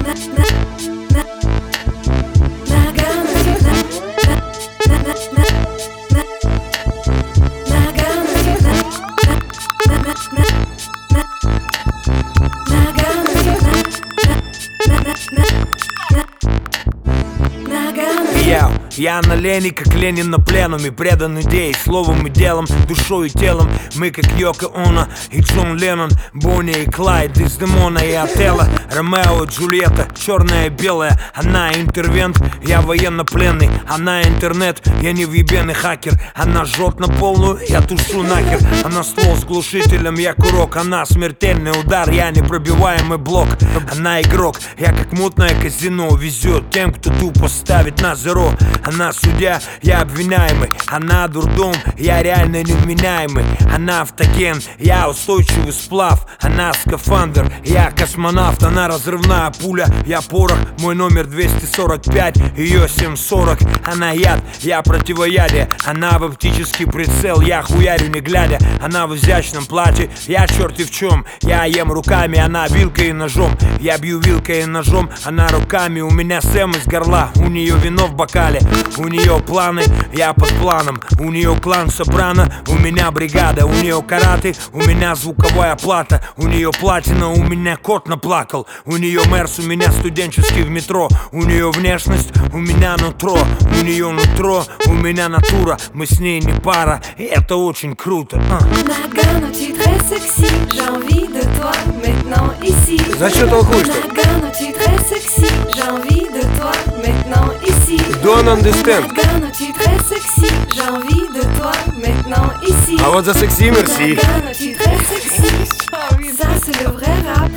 Я на Лене, как Ленин на пленуме, предан идее, словом и делом, душой и телом. Мы как Йоко Оно и Джон Леннон, Бонни и Клайд, Дездемона и Отелло, Ромео и Джульетта, черная и белая. Она интервент, я военнопленный. Она интернет, я невъебенный хакер. Она жжет на полную, я тушу нахер. Она ствол с глушителем, я курок. Она смертельный удар, я непробиваемый блок. Она игрок, я как мутное казино. Везет тем, кто тупо ставит на зеро. Она судья, я обвиняемый. Она дурдом, я реально невменяемый. Она автоген, я устойчивый сплав. Она скафандр, я космонавт. Она разрывная пуля, я порох. Мой номер 245, ее 740. Она яд, я противоядие. Она в оптический прицел, я хуярю не глядя. Она в изящном платье, я черти в чем. Я ем руками, она вилкой и ножом. Я бью вилкой и ножом, она руками. У меня Сэм из горла, у нее вино в бокале. У нее планы, я под планом. У нее клан Сопрано, у меня бригада. У нее караты, у меня звуковая плата. У нее платина, у меня кот наплакал. У нее мерс, у меня студенческий в метро. У нее внешность, у меня нутро. У нее нутро, у меня натура. Мы с ней не пара, и это очень круто. Nagano, tu es très sexy, j'ai envie de toi maintenant ici. Зачем толкуешь-то? Nagano, tu es très sexy, j'ai envie de toi maintenant ici. Don't understand. Nagano, tu es très sexy, j'ai envie de toi maintenant ici. А вот за секси мерси. Nagano, tu es très sexy, ça c'est le vrai rap.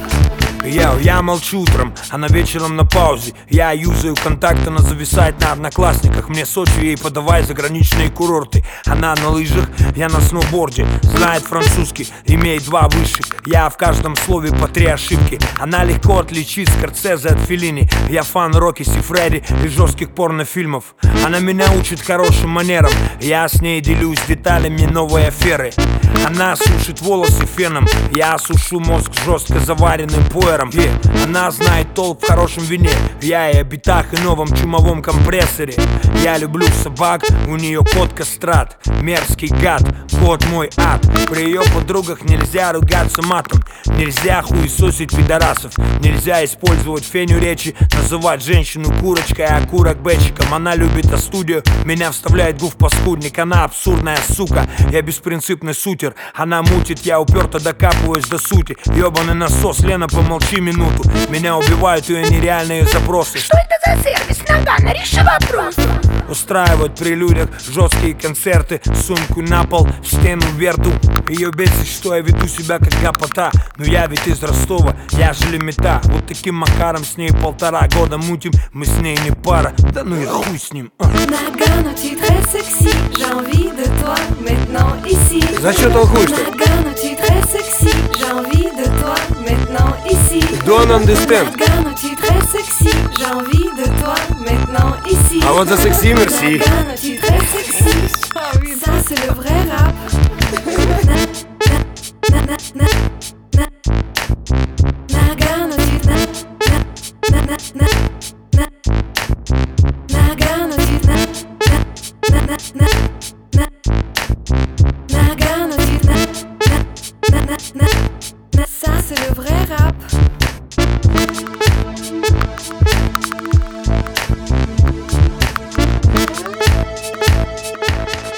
Я молчу утром, она вечером на паузе. Я юзаю контакт, она зависает на одноклассниках. Мне Сочи, ей подавай заграничные курорты. Она на лыжах, я на сноуборде. Знает французский, имеет 2 высших. Я в каждом слове по 3 ошибки. Она легко отличит Скорсезе от Феллини. Я фан Рокки Сифреди и жестких порнофильмов. Она меня учит хорошим манерам. Я с ней делюсь деталями новой аферы. Она сушит волосы феном, я сушу мозг жестко заваренным пуэром. Она знает толк в хорошем вине, я и о битах и новом чумовом компрессоре. Я люблю собак, у нее кот кастрат. Мерзкий гад, кот мой ад. При ее подругах нельзя ругаться матом. Нельзя хуесосить пидорасов. Нельзя использовать феню речи. Называть женщину курочкой, а курок бэчиком. Она любит студию, меня вставляет гуф паскудник. Она абсурдная сука, я беспринципный сутер. Она мутит, я уперто докапываюсь до сути. Ёбаный насос, Лена, помолчи минуту. Меня убивают ее нереальные запросы. Что это за сервис? Нагано, реши вопрос. Устраивают при людях жесткие концерты. Сумку на пол, в стену вверду. Ее бесит, что я веду себя как гопота. Но я ведь из Ростова, я же лимита. Вот таким макаром с ней 1,5 года мутим. Мы с ней не пара, да ну и хуй с ним. Nagano, tu es très sexy, j'ai envie de toi maintenant ici. Зачем толкуешь-то? Nagano, tu es très sexy, j'ai envie de toi maintenant ici. Don't understand. Nagano, tu es très sexy, j'ai envie de toi maintenant ici. А вот за секси мерси. Nagano, tu es très sexy.